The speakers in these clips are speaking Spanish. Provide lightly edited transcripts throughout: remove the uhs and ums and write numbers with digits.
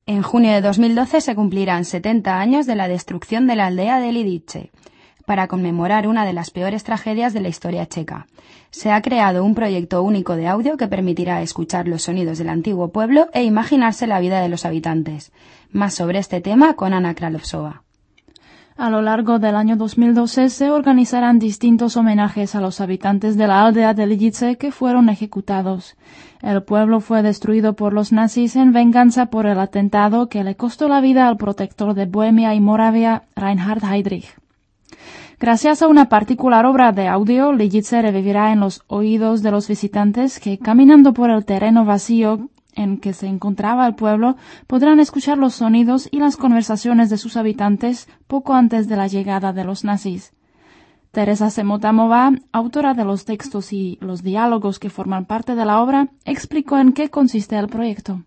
En junio de 2012 se cumplirán 70 años de la destrucción de la aldea de Lidice, para conmemorar una de las peores tragedias de la historia checa. Se ha creado un proyecto único de audio que permitirá escuchar los sonidos del antiguo pueblo e imaginarse la vida de los habitantes. Más sobre este tema con Anna Kralovsova. A lo largo del año 2012 se organizarán distintos homenajes a los habitantes de la aldea de Lidice que fueron ejecutados. El pueblo fue destruido por los nazis en venganza por el atentado que le costó la vida al protector de Bohemia y Moravia, Reinhard Heydrich. Gracias a una particular obra de audio, Lidice revivirá en los oídos de los visitantes que, caminando por el terreno vacío en que se encontraba el pueblo, podrán escuchar los sonidos y las conversaciones de sus habitantes poco antes de la llegada de los nazis. Teresa Semotamová, autora de los textos y los diálogos que forman parte de la obra, explicó en qué consiste el proyecto.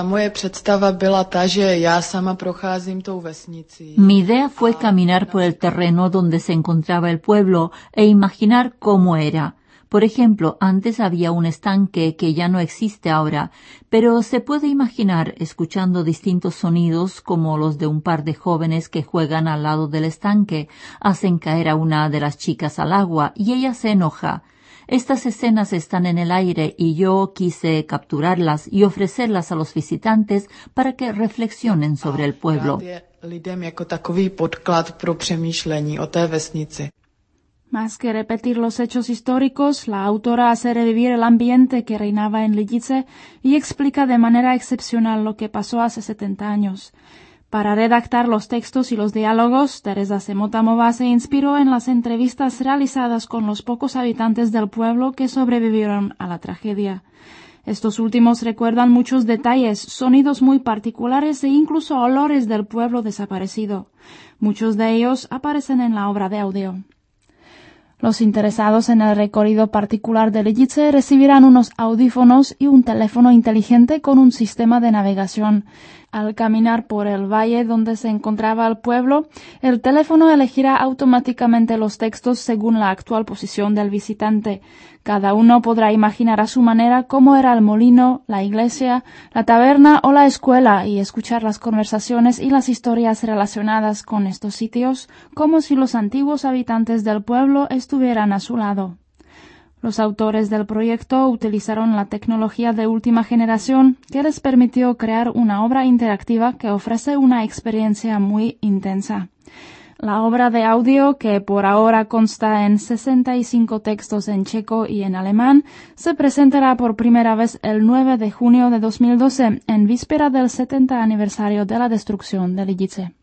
Mi idea fue caminar por el terreno donde se encontraba el pueblo e imaginar cómo era. Por ejemplo, antes había un estanque que ya no existe ahora, pero se puede imaginar escuchando distintos sonidos como los de un par de jóvenes que juegan al lado del estanque, hacen caer a una de las chicas al agua y ella se enoja. Estas escenas están en el aire y yo quise capturarlas y ofrecerlas a los visitantes para que reflexionen sobre el pueblo. Más que repetir los hechos históricos, la autora hace revivir el ambiente que reinaba en Lidice y explica de manera excepcional lo que pasó hace 70 años. Para redactar los textos y los diálogos, Teresa Semotamová se inspiró en las entrevistas realizadas con los pocos habitantes del pueblo que sobrevivieron a la tragedia. Estos últimos recuerdan muchos detalles, sonidos muy particulares e incluso olores del pueblo desaparecido. Muchos de ellos aparecen en la obra de audio. Los interesados en el recorrido particular de Lidice recibirán unos audífonos y un teléfono inteligente con un sistema de navegación. Al caminar por el valle donde se encontraba el pueblo, el teléfono elegirá automáticamente los textos según la actual posición del visitante. Cada uno podrá imaginar a su manera cómo era el molino, la iglesia, la taberna o la escuela y escuchar las conversaciones y las historias relacionadas con estos sitios como si los antiguos habitantes del pueblo estuvieran a su lado. Los autores del proyecto utilizaron la tecnología de última generación que les permitió crear una obra interactiva que ofrece una experiencia muy intensa. La obra de audio, que por ahora consta en 65 textos en checo y en alemán, se presentará por primera vez el 9 de junio de 2012, en víspera del 70 aniversario de la destrucción de Lidice.